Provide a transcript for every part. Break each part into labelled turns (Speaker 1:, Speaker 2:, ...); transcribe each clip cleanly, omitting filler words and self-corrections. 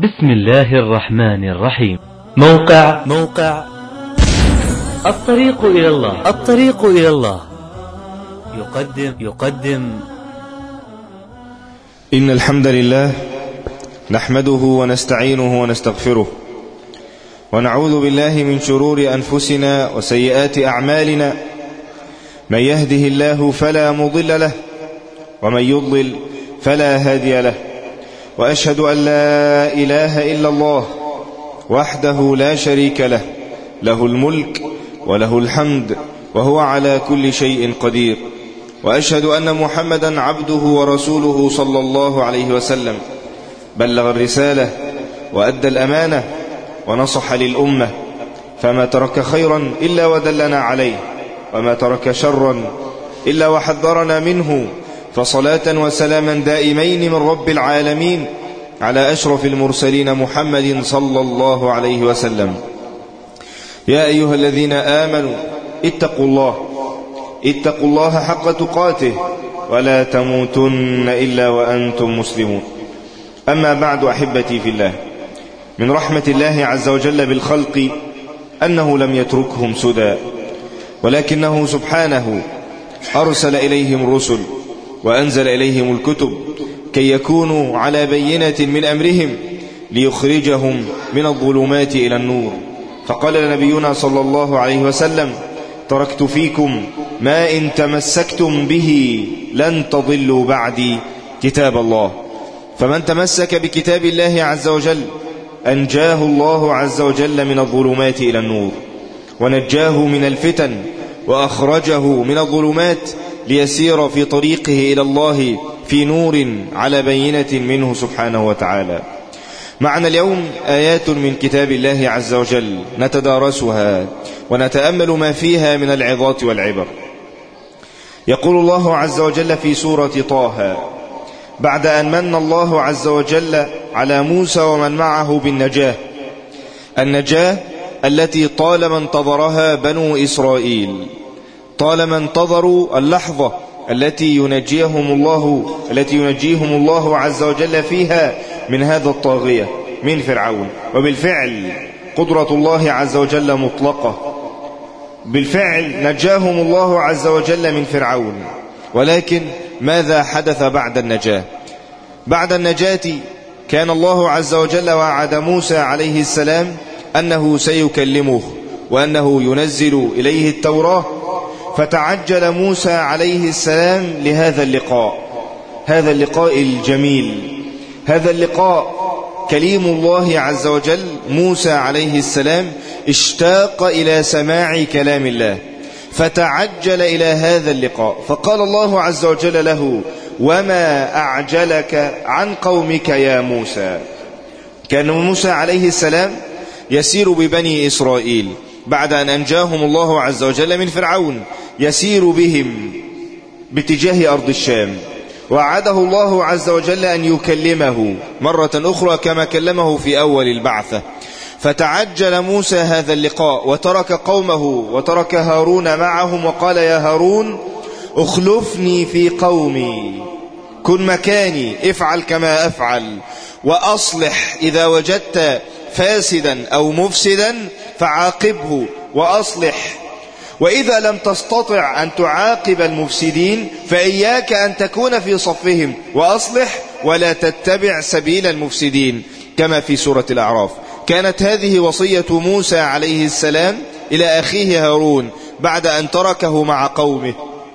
Speaker 1: بسم الله الرحمن الرحيم. موقع الطريق إلى الله يقدم
Speaker 2: إن الحمد لله نحمده ونستعينه ونستغفره ونعوذ بالله من شرور أنفسنا وسيئات أعمالنا، من يهده الله فلا مضل له ومن يضلل فلا هادي له، وأشهد أن لا إله إلا الله وحده لا شريك له، له الملك وله الحمد وهو على كل شيء قدير، وأشهد أن محمدا عبده ورسوله صلى الله عليه وسلم، بلغ الرسالة وأدى الأمانة ونصح للأمة، فما ترك خيرا إلا ودلنا عليه، وما ترك شرا إلا وحذرنا منه، فصلاة وسلاما دائمين من رب العالمين على أشرف المرسلين محمد صلى الله عليه وسلم. يا أيها الذين آمنوا اتقوا الله حق تقاته ولا تموتن إلا وأنتم مسلمون. أما بعد، أحبتي في الله، من رحمة الله عز وجل بالخلق أنه لم يتركهم سدى، ولكنه سبحانه أرسل إليهم الرسل وأنزل إليهم الكتب كي يكونوا على بينة من أمرهم ليخرجهم من الظلمات إلى النور. فقال نبينا صلى الله عليه وسلم: تركت فيكم ما إن تمسكتم به لن تضلوا بعدي كتاب الله. فمن تمسك بكتاب الله عز وجل أنجاه الله عز وجل من الظلمات إلى النور، ونجاه من الفتن وأخرجه من الظلمات ليسير في طريقه إلى الله في نور على بينة منه سبحانه وتعالى. معنا اليوم آيات من كتاب الله عز وجل نتدارسها ونتأمل ما فيها من العظات والعبر. يقول الله عز وجل في سورة طه: بعد أن من الله عز وجل على موسى ومن معه النجاة التي طالما انتظرها بنو إسرائيل، طالما انتظروا اللحظة التي ينجيهم الله عز وجل فيها من هذا الطاغية من فرعون. وبالفعل قدرة الله عز وجل مطلقة، بالفعل نجاهم الله عز وجل من فرعون. ولكن ماذا حدث بعد النجاة؟ بعد النجاة كان الله عز وجل وعد موسى عليه السلام أنه سيكلمه وأنه ينزل إليه التوراة، فتعجل موسى عليه السلام لهذا اللقاء الجميل، هذا اللقاء. كليم الله عز وجل موسى عليه السلام اشتاق إلى سماع كلام الله، فتعجل إلى هذا اللقاء، فقال الله عز وجل له: وما أعجلك عن قومك يا موسى. كان موسى عليه السلام يسير ببني إسرائيل بعد أن أنجاهم الله عز وجل من فرعون، يسير بهم باتجاه أرض الشام، وعده الله عز وجل أن يكلمه مرة أخرى كما كلمه في أول البعثة. فتعجل موسى هذا اللقاء وترك قومه وترك هارون معهم، وقال: يا هارون اخلفني في قومي، كن مكاني، افعل كما أفعل، وأصلح إذا وجدت فاسدا أو مفسدا فعاقبه وأصلح، وإذا لم تستطع أن تعاقب المفسدين فإياك أن تكون في صفهم، وأصلح ولا تتبع سبيل المفسدين، كما في سورة الأعراف. كانت هذه وصية موسى عليه السلام إلى أخيه هارون بعد أن تركه مع قومه،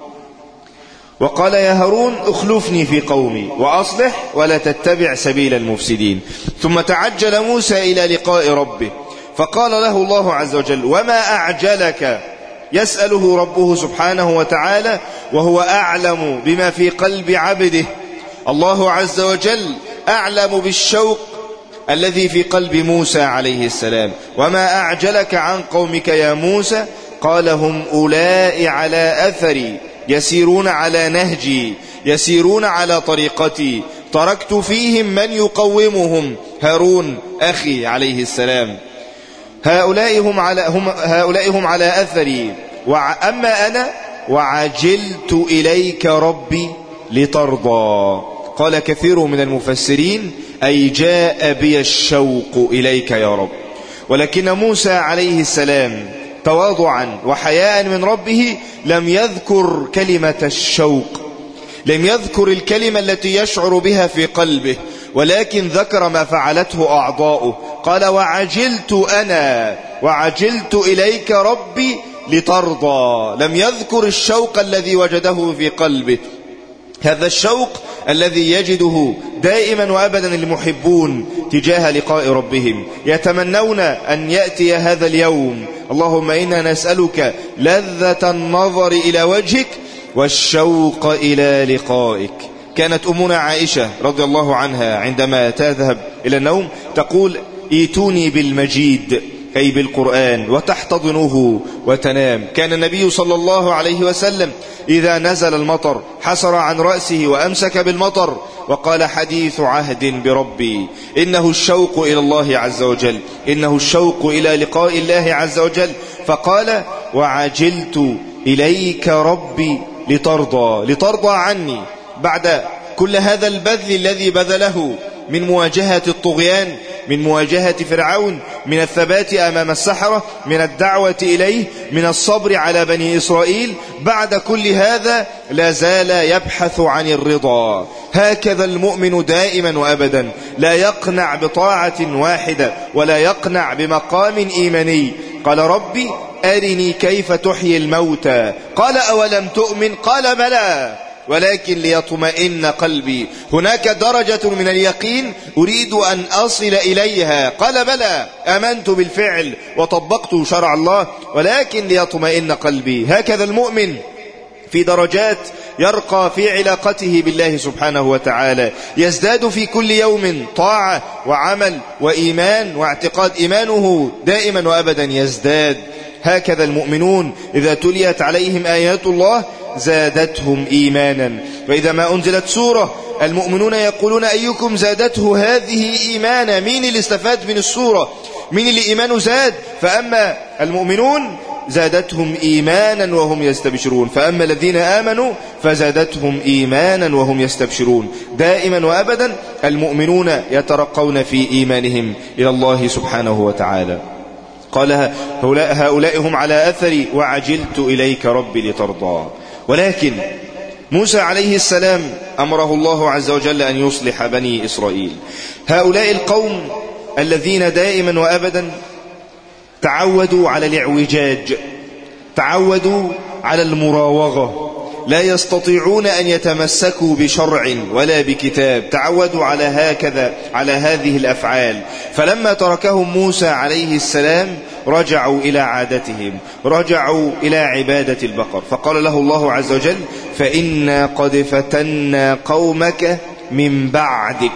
Speaker 2: وقال: يا هارون اخلفني في قومي وأصلح ولا تتبع سبيل المفسدين. ثم تعجل موسى إلى لقاء ربه، فقال له الله عز وجل: وما أعجلك؟ يسأله ربه سبحانه وتعالى وهو أعلم بما في قلب عبده. الله عز وجل أعلم بالشوق الذي في قلب موسى عليه السلام. وما أعجلك عن قومك يا موسى؟ قال: هم أولئك على أثري يسيرون على نهجي، يسيرون على طريقتي، تركت فيهم من يقومهم، هارون أخي عليه السلام. هؤلاء هم على أثري، أما أنا وعجلت إليك ربي لترضى. قال كثير من المفسرين أي جاء بي الشوق إليك يا رب. ولكن موسى عليه السلام تواضعا وحياء من ربه لم يذكر كلمة الشوق، لم يذكر الكلمة التي يشعر بها في قلبه، ولكن ذكر ما فعلته أعضاؤه. قال وعجلت إليك ربي لترضى. لم يذكر الشوق الذي وجده في قلبه. هذا الشوق الذي يجده دائما وأبدا المحبون تجاه لقاء ربهم، يتمنون أن يأتي هذا اليوم. اللهم إنا نسألك لذة النظر إلى وجهك والشوق إلى لقائك. كانت أمنا عائشة رضي الله عنها عندما تذهب إلى النوم تقول ايتوني بالمجيد أي بالقرآن وتحتضنه وتنام. كان النبي صلى الله عليه وسلم إذا نزل المطر حسر عن رأسه وأمسك بالمطر وقال حديث عهد بربي، إنه الشوق إلى الله عز وجل، إنه الشوق إلى لقاء الله عز وجل. فقال وعجلت إليك ربي لترضى عني. بعد كل هذا البذل الذي بذله من مواجهة الطغيان، من مواجهة فرعون، من الثبات أمام السحرة، من الدعوة إليه، من الصبر على بني إسرائيل، بعد كل هذا لا زال يبحث عن الرضا. هكذا المؤمن دائما وأبدا، لا يقنع بطاعة واحدة ولا يقنع بمقام إيماني. قال ربي أرني كيف تحيي الموتى، قال أولم تؤمن، قال بلى ولكن ليطمئن قلبي. هناك درجة من اليقين أريد أن أصل إليها، قال بلى آمنت بالفعل وطبقت شرع الله ولكن ليطمئن قلبي. هكذا المؤمن في درجات يرقى في علاقته بالله سبحانه وتعالى، يزداد في كل يوم طاعة وعمل وإيمان واعتقاد، إيمانه دائما وأبدا يزداد. هكذا المؤمنون إذا تليت عليهم آيات الله زادتهم إيمانا. وإذا ما أنزلت سورة المؤمنون يقولون أيكم زادته هذه إيمانا. مين اللي استفاد من السورة؟ مين اللي إيمانه زاد؟ فأما المؤمنون زادتهم إيمانا وهم يستبشرون، فأما الذين آمنوا فزادتهم إيمانا وهم يستبشرون. دائما وأبدا المؤمنون يترقون في إيمانهم إلى الله سبحانه وتعالى. قال هؤلاء هم على أثري وعجلت إليك ربي لترضى. ولكن موسى عليه السلام أمره الله عز وجل أن يصلح بني إسرائيل. هؤلاء القوم الذين دائما وأبدا تعودوا على الاعوجاج، تعودوا على المراوغة، لا يستطيعون أن يتمسكوا بشرع ولا بكتاب، تعودوا على هذه الأفعال. فلما تركهم موسى عليه السلام رجعوا إلى عادتهم، رجعوا إلى عبادة البقر. فقال له الله عز وجل فإنا قد فتنا قومك من بعدك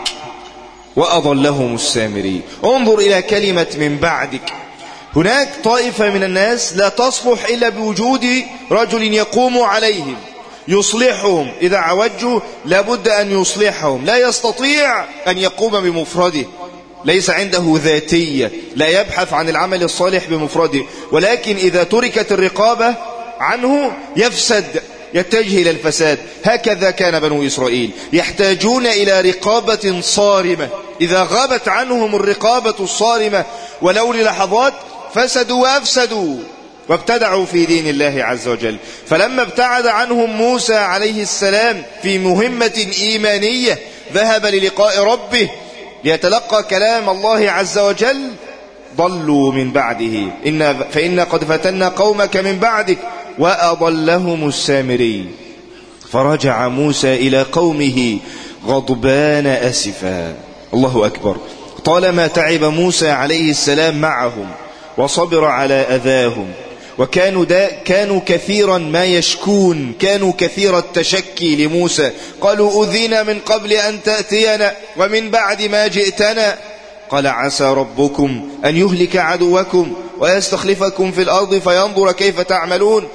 Speaker 2: وأضلهم السامري. انظر إلى كلمة من بعدك. هناك طائفة من الناس لا تصلح إلا بوجود رجل يقوم عليهم يصلحهم. إذا عوجوا لابد أن يصلحهم، لا يستطيع أن يقوم بمفرده، ليس عنده ذاتية، لا يبحث عن العمل الصالح بمفرده. ولكن إذا تركت الرقابة عنه يفسد، يتجه إلى الفساد. هكذا كان بنو إسرائيل يحتاجون إلى رقابة صارمة. إذا غابت عنهم الرقابة الصارمة ولو للحظات فسدوا وأفسدوا وابتدعوا في دين الله عز وجل. فلما ابتعد عنهم موسى عليه السلام في مهمة إيمانية، ذهب للقاء ربه ليتلقى كلام الله عز وجل، ضلوا من بعده. فإنا قد فتنا قومك من بعدك وأضلهم السامري. فرجع موسى إلى قومه غضبان أسفا. الله أكبر. طالما تعب موسى عليه السلام معهم وصبر على أذاهم، وكانوا كثيرا ما يشكون، كانوا كثير التشكي لموسى. قالوا أذينا من قبل أن تأتينا ومن بعد ما جئتنا. قال عسى ربكم أن يهلك عدوكم ويستخلفكم في الأرض فينظر كيف تعملون.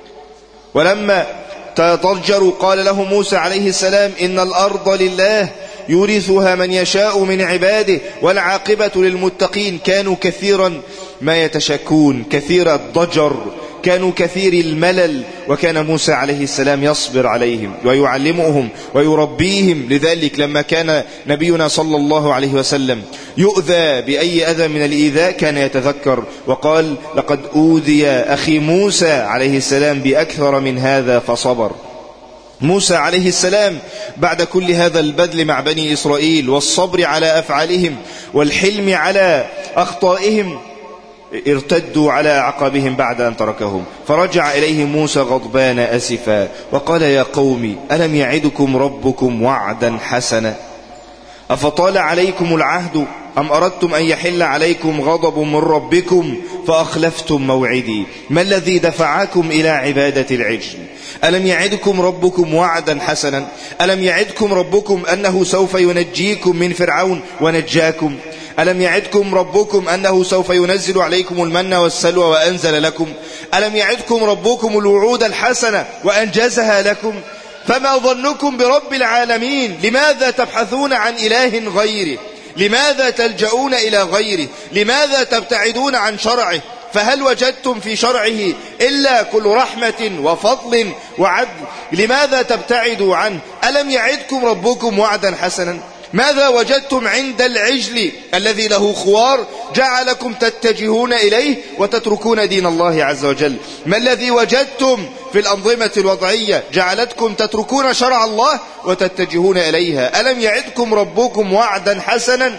Speaker 2: ولما تضجروا قال له موسى عليه السلام إن الأرض لله يورثها من يشاء من عباده والعاقبة للمتقين. كانوا كثيرا ما يتشكون، كثير الضجر، كانوا كثير الملل، وكان موسى عليه السلام يصبر عليهم ويعلمهم ويربيهم. لذلك لما كان نبينا صلى الله عليه وسلم يؤذى بأي أذى من الإيذاء كان يتذكر وقال: لقد أوذي أخي موسى عليه السلام بأكثر من هذا فصبر. موسى عليه السلام بعد كل هذا البذل مع بني إسرائيل والصبر على أفعالهم والحلم على أخطائهم ارتدوا على أعقابهم بعد أن تركهم، فرجع إليهم موسى غضبان أسفا وقال: يا قوم ألم يعدكم ربكم وعدا حسنا أفطال عليكم العهد أم أردتم أن يحل عليكم غضب من ربكم فأخلفتم موعدي؟ ما الذي دفعكم إلى عبادة العجل؟ ألم يعدكم ربكم وعدا حسنا؟ ألم يعدكم ربكم أنه سوف ينجيكم من فرعون ونجاكم؟ ألم يعدكم ربكم أنه سوف ينزل عليكم المن والسلوى وأنزل لكم؟ ألم يعدكم ربكم الوعود الحسنة وأنجزها لكم؟ فما ظنكم برب العالمين؟ لماذا تبحثون عن إله غيره؟ لماذا تلجؤون إلى غيره؟ لماذا تبتعدون عن شرعه؟ فهل وجدتم في شرعه إلا كل رحمة وفضل وعدل؟ لماذا تبتعدوا عنه؟ ألم يعدكم ربكم وعدا حسنا؟ ماذا وجدتم عند العجل الذي له خوار جعلكم تتجهون إليه وتتركون دين الله عز وجل؟ ما الذي وجدتم في الأنظمة الوضعية جعلتكم تتركون شرع الله وتتجهون إليها؟ ألم يعدكم ربكم وعدا حسنا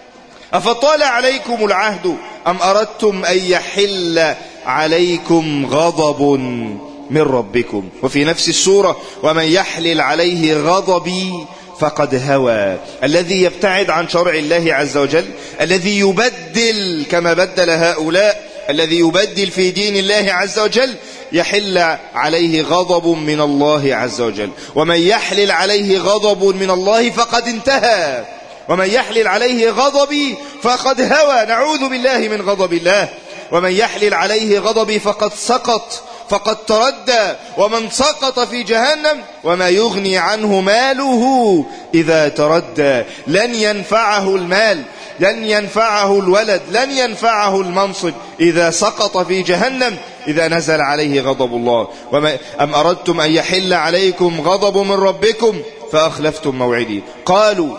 Speaker 2: أفطال عليكم العهد أم أردتم أن يحل عليكم غضب من ربكم؟ وفي نفس السورة: ومن يحلل عليه غضبي فقد هوى. الذي يبتعد عن شرع الله عز وجل، الذي يبدل كما بدل هؤلاء، الذي يبدل في دين الله عز وجل يحل عليه غضب من الله عز وجل. ومن يحلل عليه غضب من الله فقد انتهى، ومن يحلل عليه غضبي فقد هوى. نعوذ بالله من غضب الله. ومن يحلل عليه غضبي فقد سقط، فقد تردى. ومن سقط في جهنم وما يغني عنه ماله إذا تردى. لن ينفعه المال، لن ينفعه الولد، لن ينفعه المنصب إذا سقط في جهنم إذا نزل عليه غضب الله. أم أردتم أن يحل عليكم غضب من ربكم فأخلفتم موعدي. قالوا: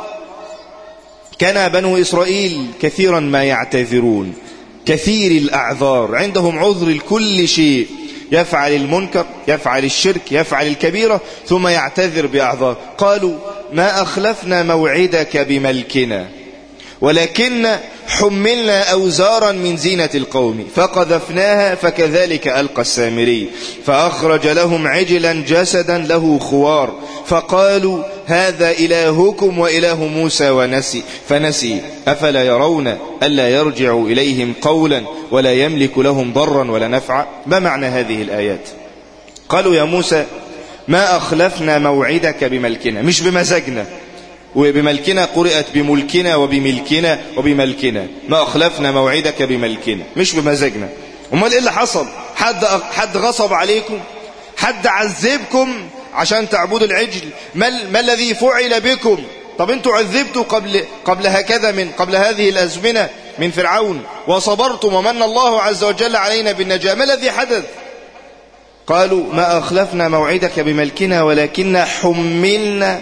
Speaker 2: كان بنو إسرائيل كثيرا ما يعتذرون، كثير الأعذار، عندهم عذر لكل شيء، يفعل المنكر، يفعل الشرك، يفعل الكبيرة، ثم يعتذر بأعذار. قالوا: ما أخلفنا موعدك بملكنا ولكن حملنا أوزارا من زينة القوم فقذفناها فكذلك ألقى السامري فأخرج لهم عجلا جسدا له خوار فقالوا هذا إلهكم وإله موسى فنسي أفلا يرون ألا يرجع إليهم قولا ولا يملك لهم ضرا ولا نفعا. ما معنى هذه الآيات؟ قالوا: يا موسى ما أخلفنا موعدك بملكنا، مش بمزاجنا، وبملكنا قرأت بملكنا وبملكنا وبملكنا. ما أخلفنا موعدك بملكنا، مش بمزاجنا. امال إيه اللي حصل؟ حد غصب عليكم؟ حد عذبكم عشان تعبدوا العجل؟ ما الذي فعل بكم؟ طب انتوا عذبتوا قبل هذه الأزمنة من فرعون وصبرتم ومن الله عز وجل علينا بالنجاة، ما الذي حدث؟ قالوا: ما أخلفنا موعدك بملكنا ولكن حملنا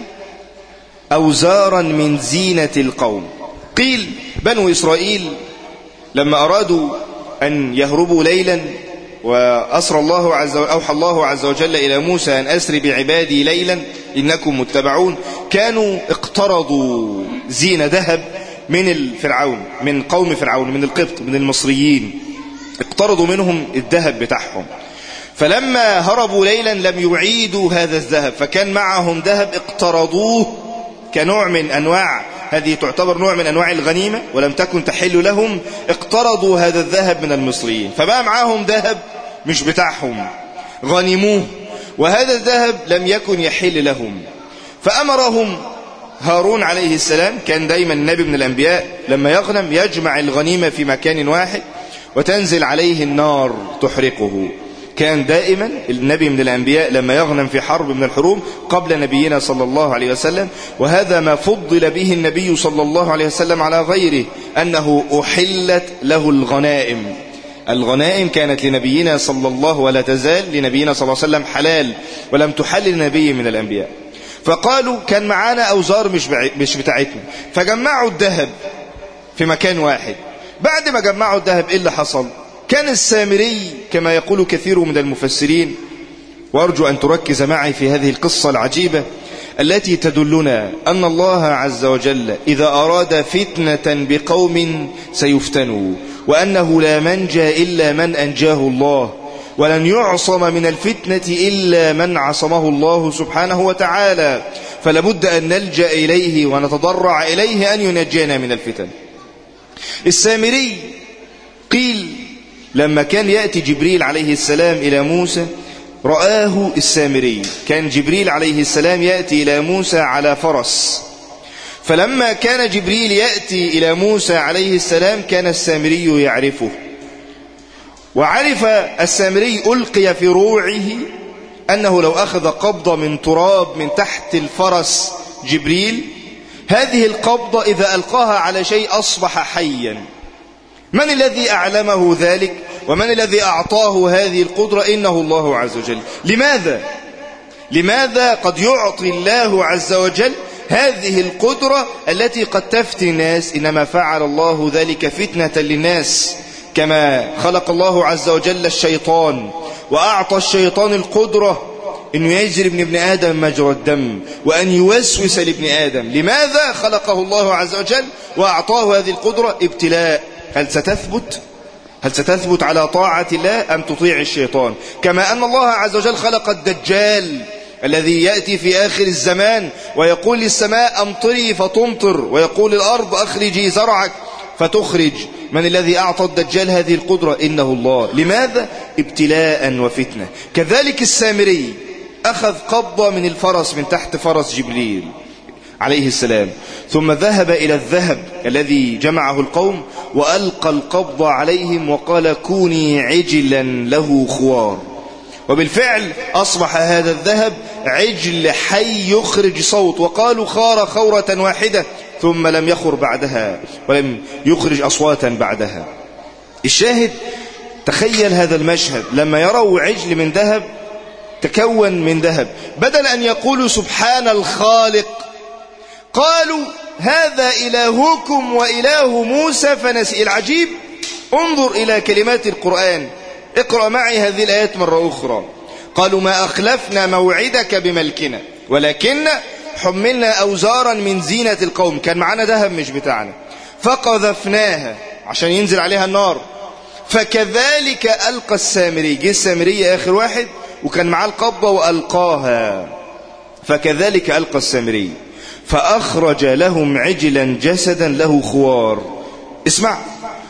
Speaker 2: أوزارا من زينة القوم. قيل بنو إسرائيل لما أرادوا أن يهربوا ليلا وأوحى الله عز وجل إلى موسى أن أسر بعبادي ليلا إنكم متبعون، كانوا اقترضوا زينة ذهب من قوم فرعون، من القبط، من المصريين، اقترضوا منهم الذهب بتاعهم. فلما هربوا ليلا لم يعيدوا هذا الذهب، فكان معهم ذهب اقترضوه كنوع من أنواع، هذه تعتبر نوع من أنواع الغنيمة ولم تكن تحل لهم. اقترضوا هذا الذهب من المصريين، فبقى معهم ذهب مش بتاعهم، غنموه، وهذا الذهب لم يكن يحل لهم. فأمرهم هارون عليه السلام، كان دايما النبي من الأنبياء لما يغنم يجمع الغنيمة في مكان واحد وتنزل عليه النار تحرقه. كان دائما النبي من الأنبياء لما يغنم في حرب من الحروب قبل نبينا صلى الله عليه وسلم، وهذا ما فضل به النبي صلى الله عليه وسلم على غيره، أنه أحلت له الغنائم، الغنائم كانت لنبينا صلى الله ولا تزال لنبينا صلى الله عليه وسلم حلال، ولم تحل لنبي من الأنبياء. فقالوا كان معانا أوزار مش بتاعتنا، فجمعوا الذهب في مكان واحد. بعد ما جمعوا الذهب إيه اللي حصل؟ كان السامري كما يقول كثير من المفسرين، وأرجو أن تركز معي في هذه القصة العجيبة التي تدلنا أن الله عز وجل إذا أراد فتنة بقوم سيفتنوا، وأنه لا منجى إلا من أنجاه الله، ولن يعصم من الفتنة إلا من عصمه الله سبحانه وتعالى. فلابد أن نلجأ إليه ونتضرع إليه أن ينجينا من الفتن. السامري قيل لما كان يأتي جبريل عليه السلام إلى موسى رآه السامري. كان جبريل عليه السلام يأتي إلى موسى على فرس، فلما كان جبريل يأتي إلى موسى عليه السلام كان السامري يعرفه، وعرف السامري ألقي في روعه أنه لو أخذ قبضة من تراب من تحت الفرس جبريل، هذه القبضة إذا ألقاها على شيء أصبح حيا. من الذي أعلمه ذلك؟ ومن الذي أعطاه هذه القدرة؟ إنه الله عز وجل. لماذا قد يعطي الله عز وجل هذه القدرة التي قد تفتن الناس؟ إنما فعل الله ذلك فتنة للناس، كما خلق الله عز وجل الشيطان وأعطى الشيطان القدرة أنه يجري من ابن آدم مجرى الدم وأن يوسوس لابن آدم. لماذا خلقه الله عز وجل وأعطاه هذه القدرة؟ ابتلاء. هل ستثبت على طاعة الله أم تطيع الشيطان؟ كما أن الله عز وجل خلق الدجال الذي يأتي في آخر الزمان ويقول للسماء أمطري فتمطر، ويقول الأرض أخرجي زرعك فتخرج. من الذي أعطى الدجال هذه القدرة؟ إنه الله. لماذا؟ ابتلاء وفتنة. كذلك السامري أخذ قبضة من الفرس من تحت فرس جبريل عليه السلام، ثم ذهب إلى الذهب الذي جمعه القوم وألقى القبضة عليهم وقال كوني عجلا له خوار. وبالفعل أصبح هذا الذهب عجل حي يخرج صوت، وقالوا خار خورة واحدة ثم لم يخر بعدها ولم يخرج أصواتا بعدها. الشاهد تخيل هذا المشهد لما يروا عجل من ذهب تكون من ذهب، بدل أن يقولوا سبحان الخالق قالوا هذا إلهكم وإله موسى فنسي. العجيب انظر إلى كلمات القرآن، اقرأ معي هذه الآيات مرة أخرى. قالوا ما أخلفنا موعدك بملكنا ولكن حملنا أوزارا من زينة القوم. كان معنا ذهب مش بتاعنا، فقذفناها عشان ينزل عليها النار، فكذلك ألقى السامري. جه السامري آخر واحد وكان معاه القبضة وألقاها، فكذلك ألقى السامري فأخرج لهم عجلا جسدا له خوار. اسمع،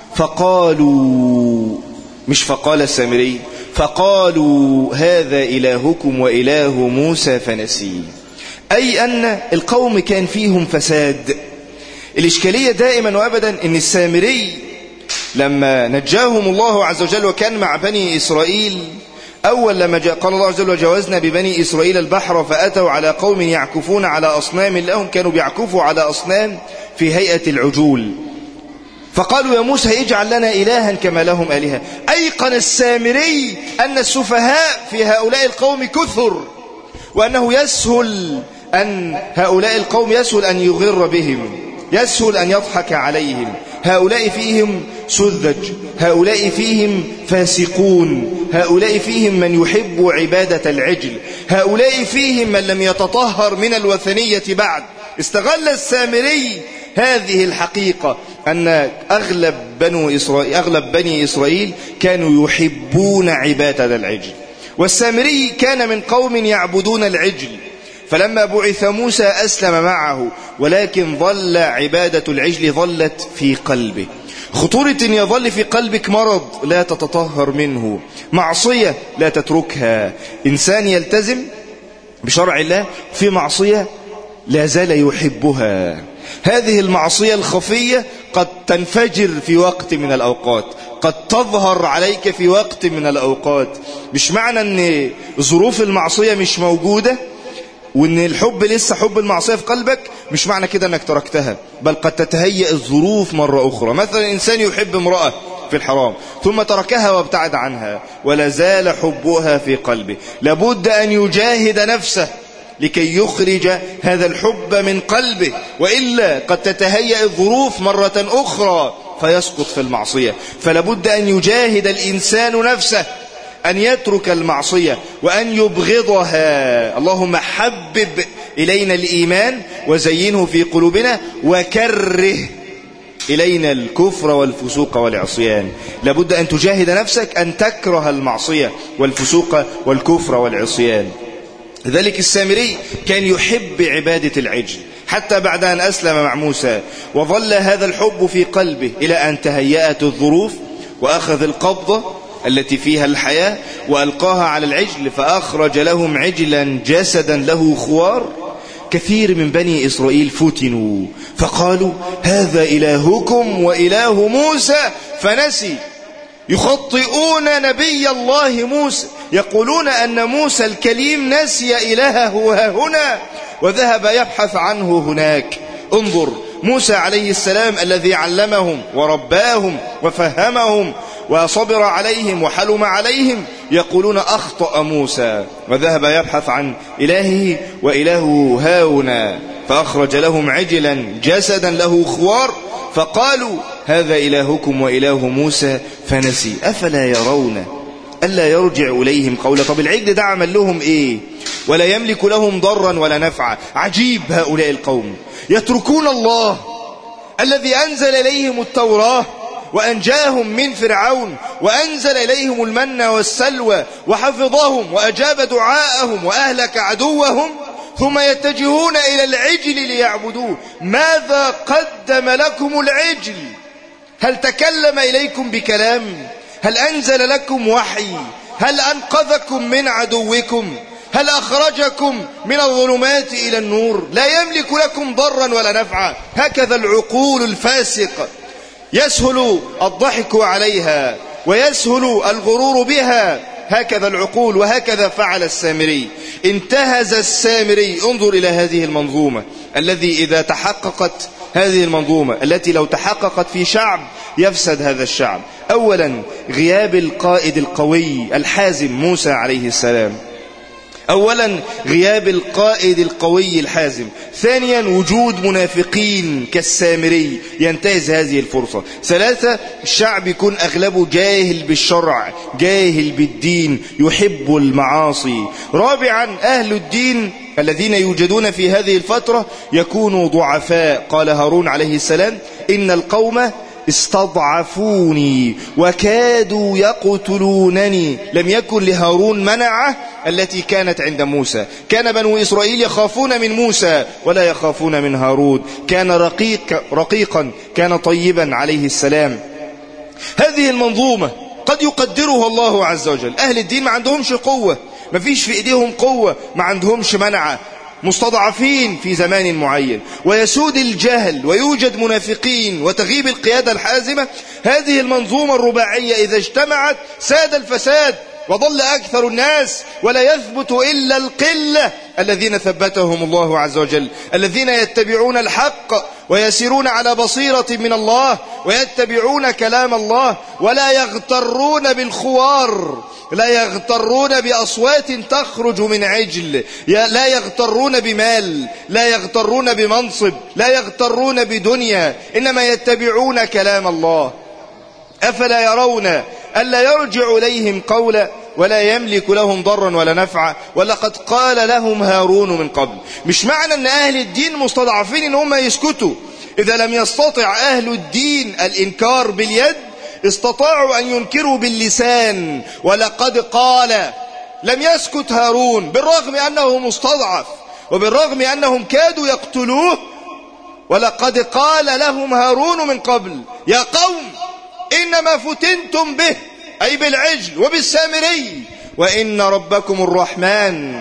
Speaker 2: فقالوا، مش فقال السامري، فقالوا هذا إلهكم وإله موسى فنسي. أي أن القوم كان فيهم فساد. الإشكالية دائما وأبدا أن السامري لما نجاهم الله عز وجل وكان مع بني إسرائيل، أول لما قال الله عز وجل وجاوزنا ببني إسرائيل البحر فأتوا على قوم يعكفون على أصنام لهم، كانوا بيعكفوا على أصنام في هيئة العجول، فقالوا يا موسى اجعل لنا إلها كما لهم آلهة. أيقن السامري أن السفهاء في هؤلاء القوم كثر، وأنه يسهل أن هؤلاء القوم يسهل أن يغر بهم، يسهل أن يضحك عليهم. هؤلاء فيهم سذج، هؤلاء فيهم فاسقون، هؤلاء فيهم من يحب عبادة العجل، هؤلاء فيهم من لم يتطهر من الوثنية بعد. استغل السامري هذه الحقيقة أن أغلب بني إسرائيل كانوا يحبون عبادة العجل، والسامري كان من قوم يعبدون العجل، فلما بعث موسى أسلم معه، ولكن ظل عبادة العجل ظلت في قلبه. خطورة أن يظل في قلبك مرض لا تتطهر منه، معصية لا تتركها. إنسان يلتزم بشرع الله في معصية لا زال يحبها. هذه المعصية الخفية قد تنفجر في وقت من الأوقات، قد تظهر عليك في وقت من الأوقات. مش معنى أن ظروف المعصية مش موجودة وأن الحب لسه حب المعصية في قلبك، مش معنى كده أنك تركتها، بل قد تتهيأ الظروف مرة أخرى. مثلا إنسان يحب امرأة في الحرام ثم تركها وابتعد عنها ولا زال حبها في قلبه، لابد أن يجاهد نفسه لكي يخرج هذا الحب من قلبه، وإلا قد تتهيأ الظروف مرة أخرى فيسقط في المعصية. فلابد أن يجاهد الإنسان نفسه أن يترك المعصية وأن يبغضها. اللهم حبب إلينا الإيمان وزينه في قلوبنا وكره إلينا الكفر والفسوق والعصيان. لابد أن تجاهد نفسك أن تكره المعصية والفسوق والكفر والعصيان. ذلك السامري كان يحب عبادة العجل حتى بعد أن أسلم مع موسى، وظل هذا الحب في قلبه إلى أن تهيأت الظروف وأخذ القبضة التي فيها الحياة وألقاها على العجل فأخرج لهم عجلا جسدا له خوار. كثير من بني إسرائيل فتنوا فقالوا هذا إلهكم وإله موسى فنسي. يخطئون نبي الله موسى، يقولون أن موسى الكليم نسي إلهه هنا وذهب يبحث عنه هناك. انظر موسى عليه السلام الذي علمهم ورباهم وفهمهم وصبر عليهم وحلم عليهم، يقولون أخطأ موسى وذهب يبحث عن إلهه وإلهه هاهنا فأخرج لهم عجلا جسدا له خوار فقالوا هذا إلهكم وإله موسى فنسي أفلا يرون ألا يرجع إليهم قولا. طب العجل ده عمل لهم إيه؟ ولا يملك لهم ضرا ولا نفعا. عجيب هؤلاء القوم يتركون الله الذي أنزل إليهم التوراة وأنجاهم من فرعون وأنزل إليهم المن والسلوى وحفظهم وأجاب دعاءهم وأهلك عدوهم، ثم يتجهون إلى العجل ليعبدوه. ماذا قدم لكم العجل؟ هل تكلم إليكم بكلام؟ هل أنزل لكم وحي؟ هل أنقذكم من عدوكم؟ هل أخرجكم من الظلمات إلى النور؟ لا يملك لكم ضرا ولا نفعا. هكذا العقول الفاسقة يسهل الضحك عليها ويسهل الغرور بها، هكذا العقول. وهكذا فعل السامري، انتهز السامري. انظر إلى هذه المنظومة الذي إذا تحققت هذه المنظومة التي لو تحققت في شعب يفسد هذا الشعب. أولا غياب القائد القوي الحازم موسى عليه السلام. أولا غياب القائد القوي الحازم. ثانيا وجود منافقين كالسامري ينتهز هذه الفرصة. ثلاثة الشعب يكون أغلبه جاهل بالشرع جاهل بالدين يحب المعاصي. رابعا أهل الدين الذين يوجدون في هذه الفترة يكونوا ضعفاء. قال هارون عليه السلام إن القوم استضعفوني وكادوا يقتلونني. لم يكن لهارون منعة التي كانت عند موسى. كان بنو إسرائيل يخافون من موسى ولا يخافون من هارون. كان رقيقا كان طيبا عليه السلام. هذه المنظومة قد يقدرها الله عز وجل. أهل الدين ما عندهمش قوة، ما فيش في إيديهم قوة، ما عندهمش منعة، مستضعفين في زمان معين، ويسود الجهل ويوجد منافقين وتغيب القيادة الحازمة. هذه المنظومة الرباعية إذا اجتمعت ساد الفساد وضل أكثر الناس ولا يثبت إلا القلة الذين ثبتهم الله عز وجل، الذين يتبعون الحق ويسيرون على بصيرة من الله ويتبعون كلام الله ولا يغترون بالخوار، لا يغترون بأصوات تخرج من عجل، لا يغترون بمال، لا يغترون بمنصب، لا يغترون بدنيا، إنما يتبعون كلام الله. أفلا يرون ألا يرجع إليهم قولا ولا يملك لهم ضرا ولا نفعا ولقد قال لهم هارون من قبل. مش معنى أن أهل الدين مستضعفين إن هم يسكتوا. إذا لم يستطع أهل الدين الإنكار باليد استطاعوا أن ينكروا باللسان. ولقد قال، لم يسكت هارون بالرغم أنه مستضعف وبالرغم أنهم كادوا يقتلوه. ولقد قال لهم هارون من قبل يا قوم إنما فتنتم به، أي بالعجل وبالسامري، وإن ربكم الرحمن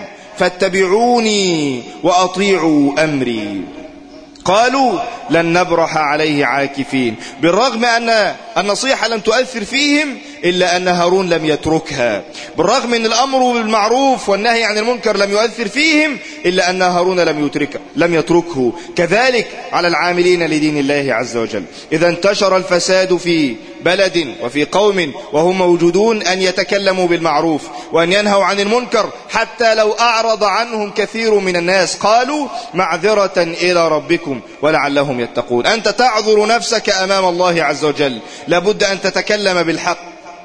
Speaker 2: فاتبعوني وأطيعوا أمري. قالوا لن نبرح عليه عاكفين. بالرغم أن النصيحة لم تؤثر فيهم إلا أن هارون لم يتركها. بالرغم من الأمر بالمعروف والنهي عن المنكر لم يؤثر فيهم، إلا أن هارون لم يتركه. كذلك على العاملين لدين الله عز وجل. إذا انتشر الفساد في بلد وفي قوم وهم موجودون أن يتكلموا بالمعروف وأن ينهوا عن المنكر، حتى لو أعرض عنهم كثير من الناس قالوا معذرة إلى ربكم ولعلهم يتقون. أنت تعذر نفسك أمام الله عز وجل، لابد أن تتكلم بالحق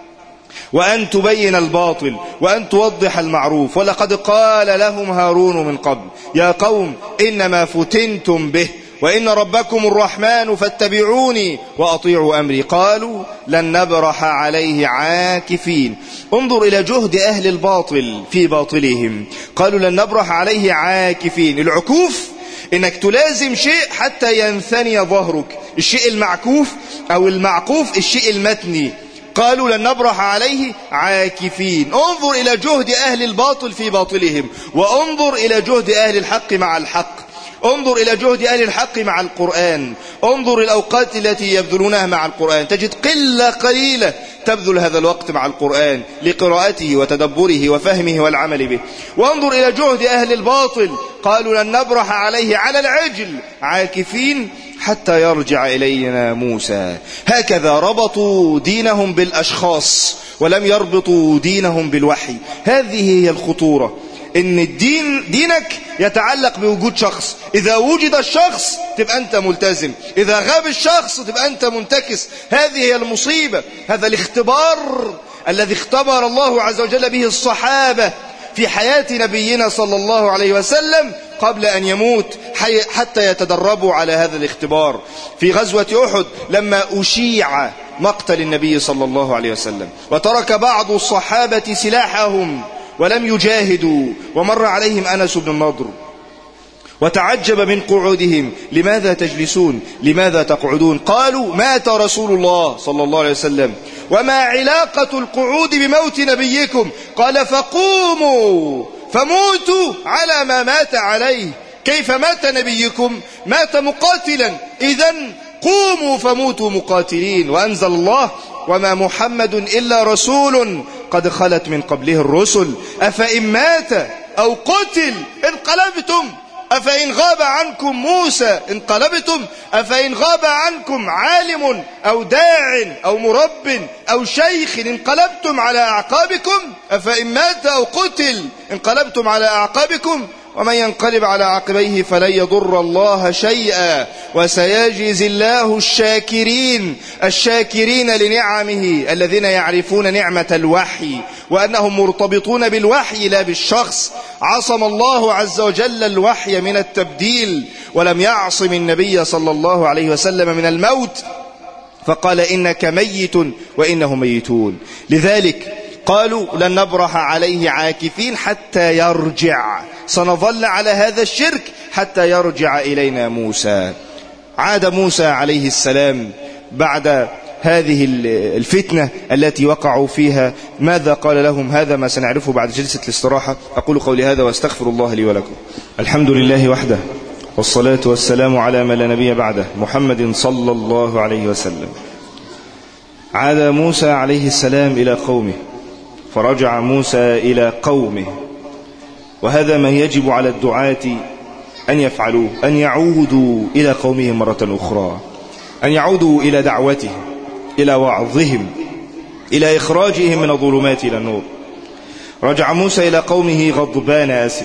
Speaker 2: وأن تبين الباطل وأن توضح المعروف. ولقد قال لهم هارون من قبل يا قوم إنما فتنتم به وإن ربكم الرحمن فاتبعوني وأطيعوا أمري. قالوا لن نبرح عليه عاكفين. انظر إلى جهد أهل الباطل في باطلهم. قالوا لن نبرح عليه عاكفين. العكوف إنك تلازم شيء حتى ينثني ظهرك، الشيء المعكوف أو المعقوف الشيء المتني. قالوا لن نبرح عليه عاكفين. انظر إلى جهد أهل الباطل في باطلهم، وانظر إلى جهد أهل الحق مع الحق. انظر إلى جهد أهل الحق مع القرآن، انظر الأوقات التي يبذلونها مع القرآن، تجد قلة قليلة تبذل هذا الوقت مع القرآن لقراءته وتدبره وفهمه والعمل به. وانظر إلى جهد أهل الباطل، قالوا لن نبرح عليه على العجل عاكفين حتى يرجع إلينا موسى. هكذا ربطوا دينهم بالأشخاص ولم يربطوا دينهم بالوحي. هذه هي الخطورة، إن دينك يتعلق بوجود شخص. إذا وجد الشخص تبقى أنت ملتزم، إذا غاب الشخص تبقى أنت منتكس. هذه هي المصيبة، هذا الاختبار الذي اختبر الله عز وجل به الصحابة في حياة نبينا صلى الله عليه وسلم قبل أن يموت، حتى يتدربوا على هذا الاختبار. في غزوة أحد لما أشيع مقتل النبي صلى الله عليه وسلم وترك بعض الصحابة سلاحهم ولم يجاهدوا، ومر عليهم أنس بن النضر وتعجب من قعودهم، لماذا تجلسون؟ لماذا تقعدون؟ قالوا مات رسول الله صلى الله عليه وسلم، وما علاقة القعود بموت نبيكم؟ قال فقوموا فموتوا على ما مات عليه. كيف مات نبيكم؟ مات مقاتلا، إذن قوموا فموتوا مقاتلين. وأنزل الله وما محمد إلا رسول قد خلت من قبله الرسل أفإن مات أو قتل انقلبتم، أفإن غاب عنكم موسى انقلبتم، أفإن غاب عنكم عالم أو داع أو مرب أو شيخ انقلبتم على أعقابكم، أفإن مات أو قتل انقلبتم على أعقابكم، ومن ينقلب على عقبيه فلن يضر الله شيئا وسيجزي الله الشاكرين لنعمه الذين يعرفون نعمة الوحي وأنهم مرتبطون بالوحي لا بالشخص. عصم الله عز وجل الوحي من التبديل، ولم يعصم النبي صلى الله عليه وسلم من الموت، فقال إنك ميت وإنهم ميتون. لذلك قالوا لن نبرح عليه عاكفين حتى يرجع، سنظل على هذا الشرك حتى يرجع إلينا موسى. عاد موسى عليه السلام بعد هذه الفتنة التي وقعوا فيها. ماذا قال لهم؟ هذا ما سنعرفه بعد جلسة الاستراحة. أقول قولي هذا واستغفر الله لي ولكم. الحمد لله وحده، والصلاة والسلام على من لا نبي بعده، محمد صلى الله عليه وسلم. عاد موسى عليه السلام إلى قومه، فرجع موسى إلى قومه، وهذا ما يجب على الدعاة أن يفعلوه، أن يعودوا إلى قومهم مرة أخرى، أن يعودوا إلى دعوتهم، إلى وعظهم، إلى إخراجهم من الظلمات إلى النور. رجع موسى إلى قومه غضبان آسف،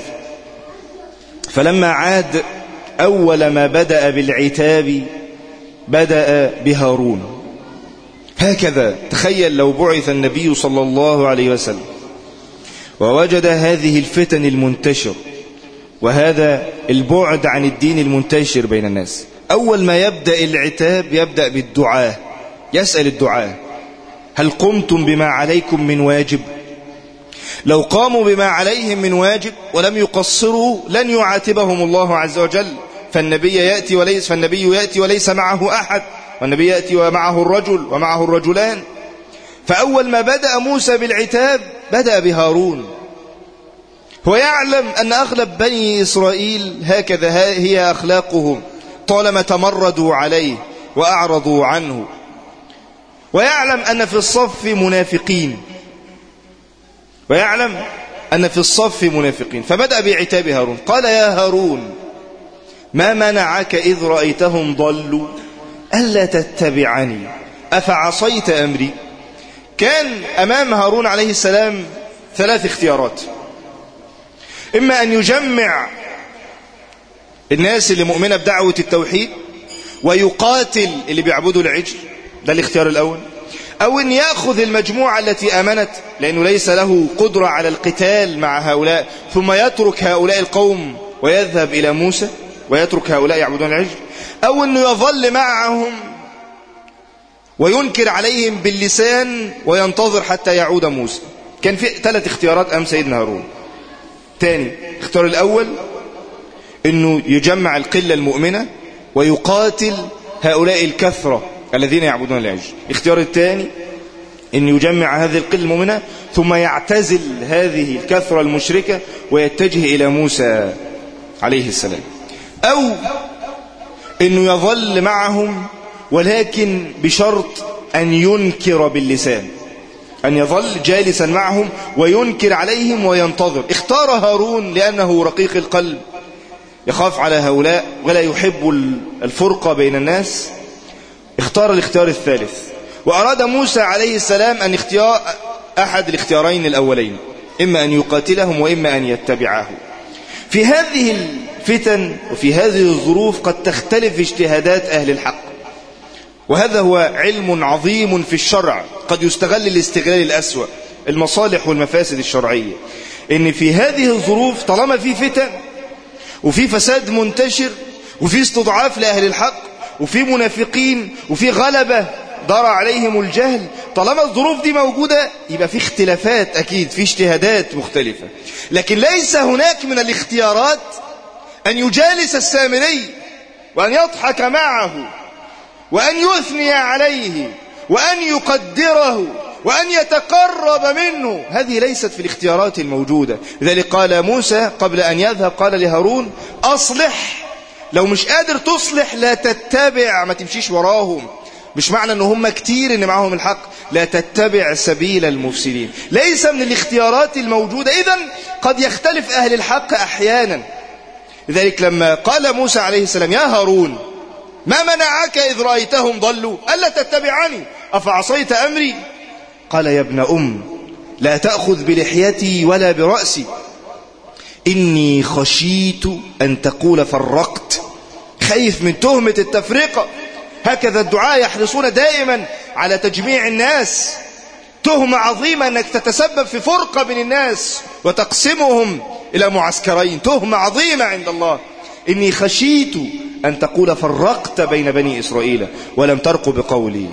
Speaker 2: فلما عاد أول ما بدأ بالعتاب بدأ بهارون. هكذا تخيل لو بعث النبي صلى الله عليه وسلم ووجد هذه الفتن المنتشر وهذا البعد عن الدين المنتشر بين الناس، أول ما يبدأ العتاب يبدأ بالدعاء، يسأل الدعاء هل قمتم بما عليكم من واجب؟ لو قاموا بما عليهم من واجب ولم يقصروا لن يعاتبهم الله عز وجل. فالنبي يأتي وليس معه أحد، والنبي يأتي ومعه الرجل ومعه الرجلان. فأول ما بدأ موسى بالعتاب بدأ بهارون. هو يعلم أن أغلب بني إسرائيل هكذا هي أخلاقهم، طالما تمردوا عليه وأعرضوا عنه ويعلم أن في الصف منافقين، فبدأ بعتاب هارون. قال يا هارون ما منعك إذ رأيتهم ضلوا ألا تتبعني أفعصيت أمري؟ كان أمام هارون عليه السلام 3 اختيارات: إما أن يجمع الناس اللي مؤمنة بدعوة التوحيد ويقاتل اللي بيعبدوا العجل، ده الاختيار الأول، أو أن يأخذ المجموعة التي آمنت لأنه ليس له قدرة على القتال مع هؤلاء ثم يترك هؤلاء القوم ويذهب إلى موسى ويترك هؤلاء يعبدون العجل، أو أنه يظل معهم وينكر عليهم باللسان وينتظر حتى يعود موسى. كان في 3 اختيارات أمام سيدنا هارون. تاني اختيار الأول أنه يجمع القلة المؤمنة ويقاتل هؤلاء الكثرة الذين يعبدون العجل. الاختيار الثاني أن يجمع هذه القلة المؤمنة ثم يعتزل هذه الكثرة المشركة ويتجه إلى موسى عليه السلام، أو أنه يظل معهم ولكن بشرط أن ينكر باللسان، أن يظل جالسا معهم وينكر عليهم وينتظر. اختار هارون لأنه رقيق القلب يخاف على هؤلاء ولا يحب الفرقة بين الناس، اختار الاختيار الثالث. وأراد موسى عليه السلام أن يختار أحد الاختيارين الأولين، إما أن يقاتلهم وإما أن يتبعه. في هذه الفتن وفي هذه الظروف قد تختلف اجتهادات أهل الحق، وهذا هو علم عظيم في الشرع قد يستغل الاستغلال الأسوأ، المصالح والمفاسد الشرعية. إن في هذه الظروف طالما في فتن وفي فساد منتشر وفي استضعاف لأهل الحق وفي منافقين وفي غلبة دار عليهم الجهل، طالما الظروف دي موجودة يبقى في اختلافات، أكيد في اجتهادات مختلفة. لكن ليس هناك من الاختيارات أن يجالس السامري وأن يضحك معه وأن يثني عليه وأن يقدره وأن يتقرب منه، هذه ليست في الاختيارات الموجودة. لذلك قال موسى قبل أن يذهب قال لهارون أصلح، لو مش قادر تصلح لا تتبع، ما تمشيش وراهم، مش معنى أنه هم كتير أن معهم الحق، لا تتبع سبيل المفسدين. ليس من الاختيارات الموجودة. إذن قد يختلف أهل الحق أحيانا. لذلك لما قال موسى عليه السلام يا هارون ما منعك إذ رأيتهم ضلوا ألا تتبعني أفعصيت أمري؟ قال يا ابن لا تأخذ بلحيتي ولا برأسي إني خشيت أن تقول فرقت، خايف من تهمة التفرقة. هكذا الدعاء يحرصون دائما على تجميع الناس، تهمة عظيمة أنك تتسبب في فرقة بين الناس وتقسمهم إلى معسكرين، تهمة عظيمة عند الله. إني خشيت أن تقول فرقت بين بني إسرائيل ولم ترق بقولي.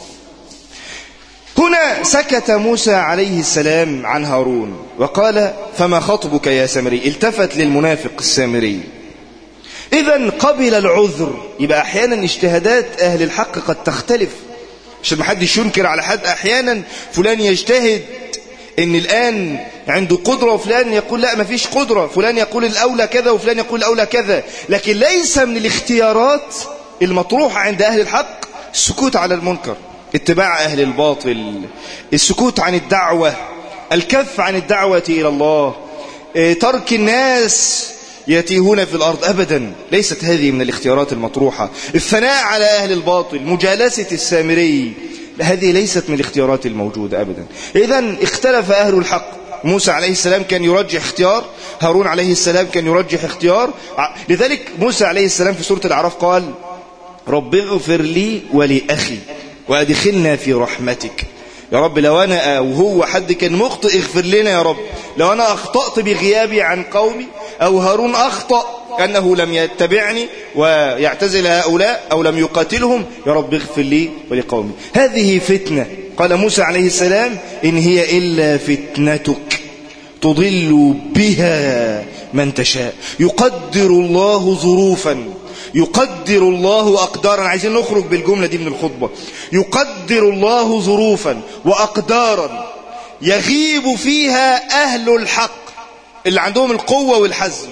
Speaker 2: هنا سكت موسى عليه السلام عن هارون وقال فما خطبك يا سامري؟ التفت للمنافق السامري. إذن قبل العذر. يبقى أحيانا اجتهادات أهل الحق قد تختلف، عشان ما حدش ينكر على حد. أحيانا فلان يجتهد إن الآن عنده قدرة وفلان يقول لا ما فيش قدرة، فلان يقول الأولى كذا وفلان يقول الأولى كذا. لكن ليس من الاختيارات المطروحة عند أهل الحق السكوت على المنكر، اتباع أهل الباطل، السكوت عن الدعوة، الكف عن الدعوة إلى الله، ترك الناس يتيهون في الأرض. أبدا ليست هذه من الاختيارات المطروحة. الثناء على أهل الباطل، مجالسة السامري، هذه ليست من الاختيارات الموجودة أبدا. إذن اختلف أهل الحق. موسى عليه السلام كان يرجح اختيار، هارون عليه السلام كان يرجح اختيار. لذلك موسى عليه السلام في سورة الأعراف قال رب اغفر لي ولأخي وأدخلنا في رحمتك. يا رب لو أنا وهو حد كان مخطئ اغفر لنا يا رب. لو أنا أخطأت بغيابي عن قومي أو هارون أخطأ أنه لم يتبعني ويعتزل هؤلاء أو لم يقاتلهم، يا رب اغفر لي ولقومي. هذه فتنة. قال موسى عليه السلام إن هي إلا فتنتك تضل بها من تشاء. يقدر الله ظروفا، يقدر الله أقدارا. عايزين نخرج بالجملة دي من الخطبة. يقدر الله ظروفا وأقدارا يغيب فيها أهل الحق اللي عندهم القوة والحزم،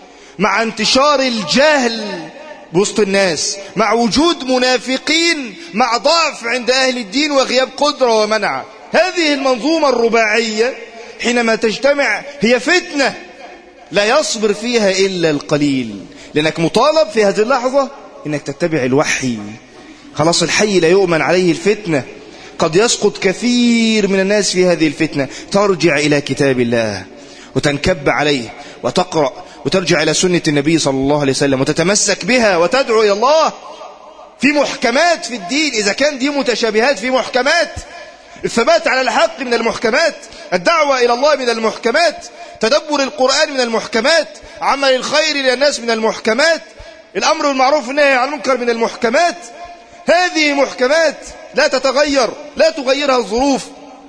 Speaker 2: مع انتشار الجهل بوسط الناس، مع وجود منافقين مع ضعف عند أهل الدين وغياب قدرة ومنع. هذه المنظومة الرباعية حينما تجتمع هي فتنة لا يصبر فيها إلا القليل، لأنك مطالب في هذه اللحظة إنك تتبع الوحي. خلاص الحي لا يؤمن عليه الفتنة، قد يسقط كثير من الناس في هذه الفتنة. ترجع إلى كتاب الله وتنكب عليه وتقرأ وترجع إلى سنة النبي صلى الله عليه وسلم وتتمسك بها وتدعو إلى الله في محكمات في الدين. إذا كان دي متشابهات في محكمات، الثبات على الحق من المحكمات، الدعوة إلى الله من المحكمات، تدبر القرآن من المحكمات، عمل الخير للناس من المحكمات، الأمر بالمعروف والنهي عن المنكر من المحكمات. هذه محكمات لا تتغير، لا تغيرها الظروف،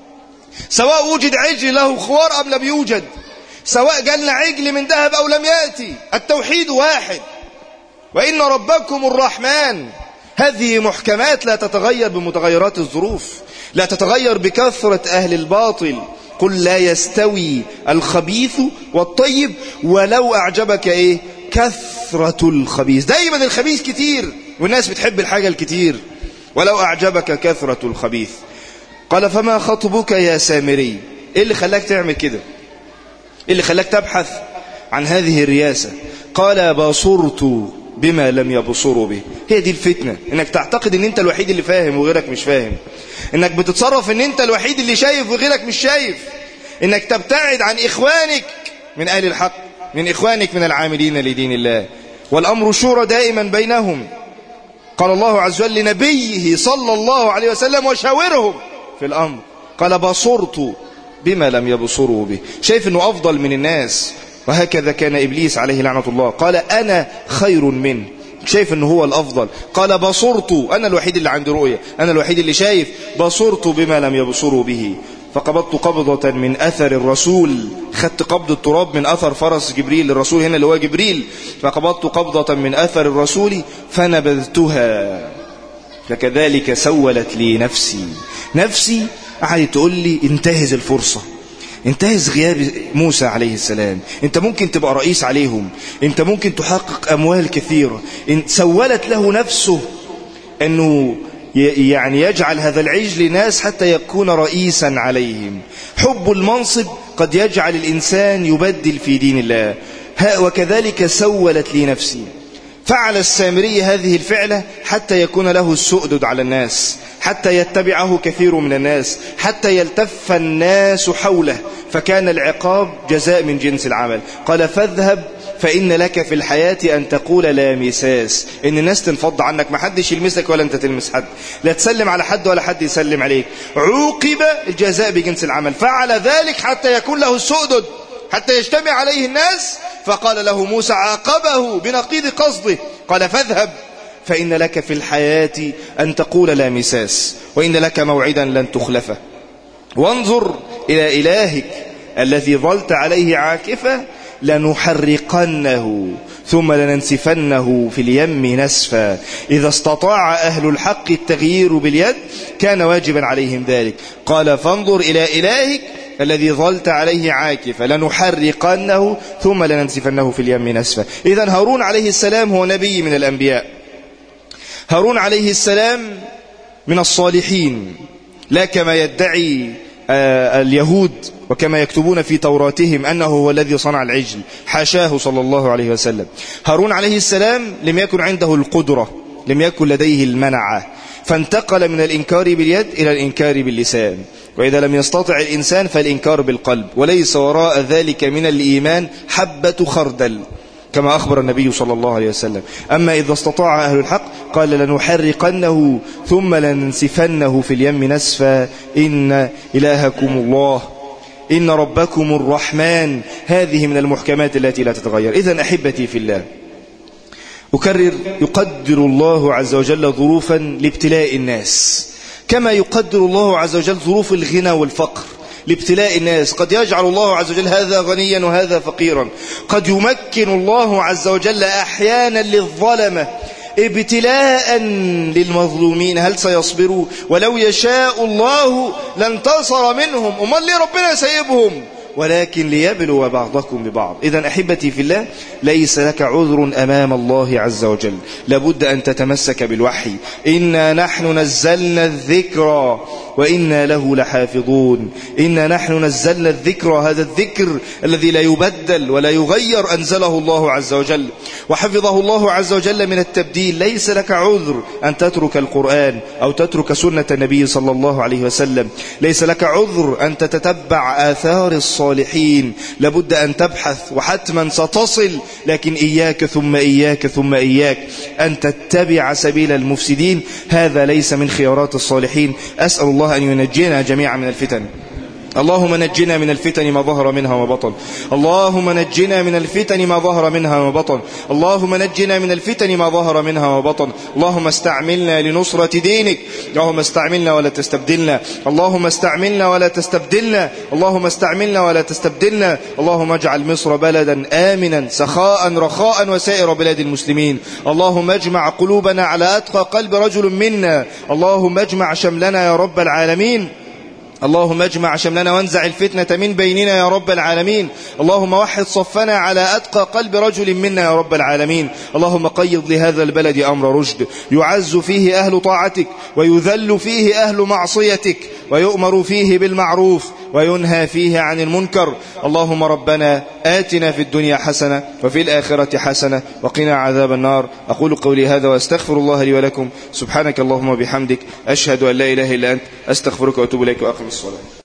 Speaker 2: سواء وجد عجل له خوار أم لم يوجد، سواء جالنا عجل من ذهب أو لم يأتي، التوحيد واحد، وإن ربكم الرحمن. هذه محكمات لا تتغير بمتغيرات الظروف، لا تتغير بكثرة أهل الباطل. قل لا يستوي الخبيث والطيب ولو أعجبك كثرة الخبيث. دايما الخبيث كتير والناس بتحب الحاجة الكتير. ولو أعجبك كثرة الخبيث. قال فما خطبك يا سامري؟ إيه اللي خلاك تعمل كده؟ إيه اللي خلاك تبحث عن هذه الرياسة؟ قال بصرت بما لم يبصروا به. هي دي الفتنة، انك تعتقد ان انت الوحيد اللي فاهم وغيرك مش فاهم، انك بتتصرف ان انت الوحيد اللي شايف وغيرك مش شايف، انك تبتعد عن اخوانك من اهل الحق، من اخوانك من العاملين لدين الله. والامر شورى دائما بينهم. قال الله عز وجل لنبيه صلى الله عليه وسلم وشاورهم في الامر. قال بصرت بما لم يبصروا به. شايف انه افضل من الناس. وهكذا كان إبليس عليه لعنة الله. قال أنا خير منه، شايف أنه هو الأفضل. قال بصرت، أنا الوحيد اللي عندي رؤية، أنا الوحيد اللي شايف. بصرت بما لم يبصروا به. فقبضت قبضة من أثر الرسول، خدت قبض التراب من أثر فرس جبريل للرسول، هنا اللي هو جبريل. فقبضت قبضة من أثر الرسول فنبذتها، فكذلك سولت لي نفسي. نفسي قعدت تقول لي انتهز الفرصة، انتهز غياب موسى عليه السلام، انت ممكن تبقى رئيس عليهم، انت ممكن تحقق اموال كثيرة. سولت له نفسه انه يعني يجعل هذا العجل ناس حتى يكون رئيسا عليهم. حب المنصب قد يجعل الانسان يبدل في دين الله. وكذلك سولت لي نفسي. فعل السامري هذه الفعلة حتى يكون له السؤدد على الناس، حتى يتبعه كثير من الناس، حتى يلتف الناس حوله، فكان العقاب جزاء من جنس العمل. قال فاذهب فإن لك في الحياة أن تقول لا مساس، إن الناس تنفض عنك، ما حدش يلمسك ولا أنت تلمس حد، لا تسلم على حد ولا حد يسلم عليك. عوقب الجزاء بجنس العمل. فعل ذلك حتى يكون له السؤدد، حتى يجتمع عليه الناس. فقال له موسى عاقبه بنقيض قصده. قال فاذهب فإن لك في الحياة أن تقول لا مساس، وإن لك موعدا لن تخلفه، وانظر إلى إلهك الذي ظلت عليه عاكفة لنحرقنه ثم لننسفنه في اليم نسفا. إذا استطاع أهل الحق التغيير باليد كان واجبا عليهم ذلك. قال فانظر إلى إلهك الذي ظلت عليه عاكفة لنحرقنه ثم لننسفنه في اليم نسفا. إذن هارون عليه السلام هو نبي من الأنبياء، هارون عليه السلام من الصالحين، لا كما يدعي اليهود وكما يكتبون في توراتهم أنه هو الذي صنع العجل، حاشاه صلى الله عليه وسلم. هارون عليه السلام لم يكن عنده القدرة، لم يكن لديه المنعة، فانتقل من الإنكار باليد إلى الإنكار باللسان. وإذا لم يستطع الإنسان فالإنكار بالقلب، وليس وراء ذلك من الإيمان حبة خردل كما أخبر النبي صلى الله عليه وسلم. أما إذا استطاع أهل الحق قال لنحرقنه ثم لننسفنه في اليم نسفا إن إلهكم الله إن ربكم الرحمن. هذه من المحكمات التي لا تتغير. إذن أحبتي في الله، أكرر، يقدر الله عز وجل ظروفا لابتلاء الناس، كما يقدر الله عز وجل ظروف الغنى والفقر لابتلاء الناس. قد يجعل الله عز وجل هذا غنيا وهذا فقيرا، قد يمكن الله عز وجل أحيانا للظلمة ابتلاء للمظلومين. هل سيصبروا؟ ولو يشاء الله لانتصر منهم. أمال ليه ربنا سيبهم ولكن ليبلو بعضكم ببعض. إذن أحبتي في الله، ليس لك عذر أمام الله عز وجل، لابد أن تتمسك بالوحي. إنا نحن نزلنا الذكر وإنا له لحافظون. إنا نحن نزلنا الذكر، هذا الذكر الذي لا يبدل ولا يغير أنزله الله عز وجل وحفظه الله عز وجل من التبديل. ليس لك عذر أن تترك القرآن أو تترك سنة النبي صلى الله عليه وسلم. ليس لك عذر أن تتتبع آثار الصالحين، لابد أن تبحث وحتما ستصل، لكن إياك ثم إياك ثم إياك أن تتبع سبيل المفسدين، هذا ليس من خيارات الصالحين. أسأل الله أن ينجينا جميعا من الفتن. اللهم نجنا من الفتن ما ظهر منها وبطن. اللهم نجنا من الفتن ما ظهر منها وبطن. اللهم نجنا من الفتن ما ظهر منها وبطن. اللهم استعملنا لنصرة دينك. اللهم استعملنا ولا تستبدلنا. اللهم استعملنا ولا تستبدلنا. اللهم استعملنا ولا تستبدلنا. اللهم اجعل مصر بلدا آمنا سخاء رخاء وسائر بلاد المسلمين. اللهم اجمع قلوبنا على أتقى قلب رجل منا. اللهم اجمع شملنا يا رب العالمين. اللهم اجمع شملنا وانزع الفتنة من بيننا يا رب العالمين. اللهم وحد صفنا على أتقى قلب رجل منا يا رب العالمين. اللهم قيض لهذا البلد أمر رشد، يعز فيه أهل طاعتك ويذل فيه أهل معصيتك، ويؤمر فيه بالمعروف وينهى فيه عن المنكر. اللهم ربنا آتنا في الدنيا حسنة وفي الآخرة حسنة وقنا عذاب النار. أقول قولي هذا وأستغفر الله لي ولكم. سبحانك اللهم وبحمدك، أشهد أن لا إله إلا أنت، أستغفرك وأتوب إليك وأقم الصلاة.